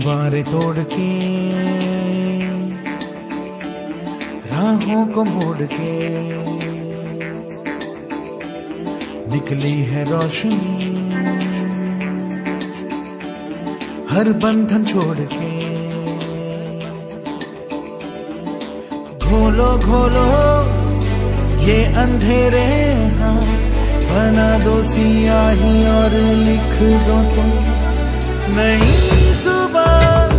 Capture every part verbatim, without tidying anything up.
दीवारें तोड़ के राहों को मोड़ के निकली है रोशनी, हर बंधन छोड़ के। घोलो घोलो ये अंधेरे, हाँ बना दो सियाही और लिख दो तुम नई सुबह।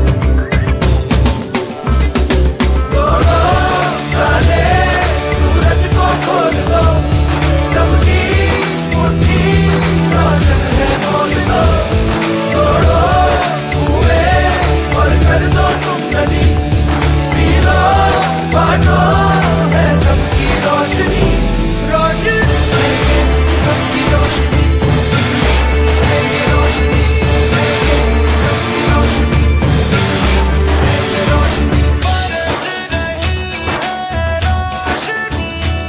तोड़ो काले सूरज को खोल दो, सबकी मुट्ठी रोशन है बोल दो। तोड़ो कुएं और कर दो तुम नदी, पी लो बांटो है सबकी रोशनी। रोशनी सबकी रोशनी, ये रोशनी सबकी रोशनी, ये रोशनी बरस रही है रोशनी।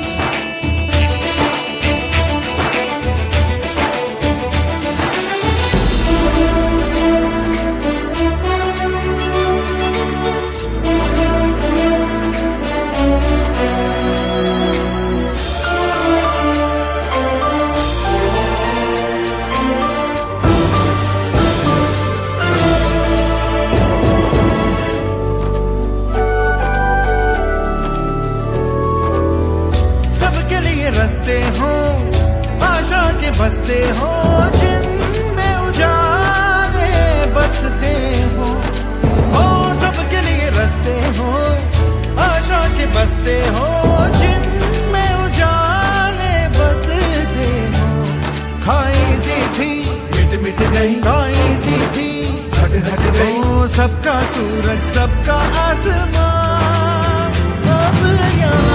रस्ते हो आशा के बसते हो, जिनमें उजाले बसते हो। हो सबके लिए रस्ते हो आशा के बसते हो, जिनमें उजाले बसते हो। खाई सी थी मिट मिट गई, खाई सी थी हट हट गई। हो सबका सूरज सबका आसमां अब यहाँ।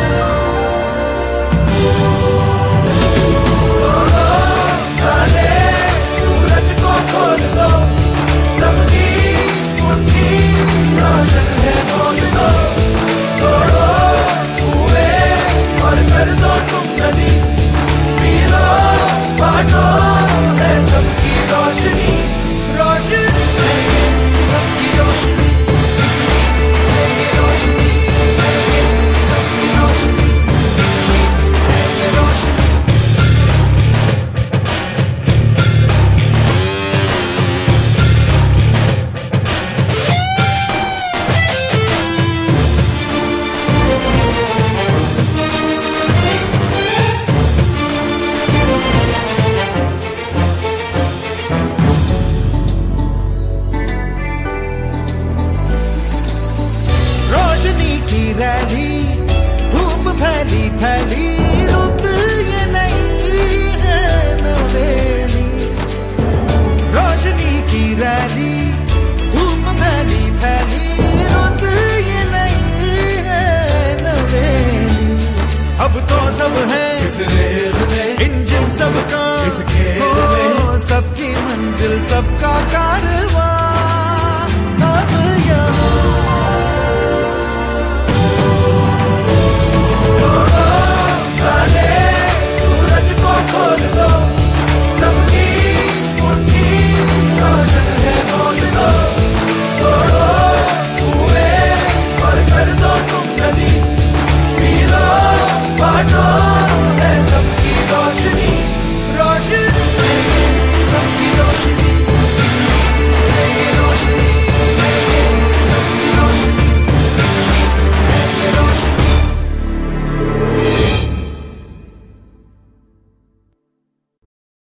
सूरज को खोल दो, सबकी मुट्ठी रोशन है बोल दो। तोड़ो कुएं और कर दो तुम नदी, पी लो बांटो है सबकी रोशनी। रोशनी सबकी रोशनी, ये रोशनी सबकी रोशनी, ये रोशनी। की रैली धूप फैली फैली, रुत ये नहीं है नवेली। रोशनी की रैली धूप फैली फैली, रुत ये नहीं है नवेली। अब तो सब है इस रेल में, इंजन सबका इस खेल में, सबकी मंजिल सबका कारवां।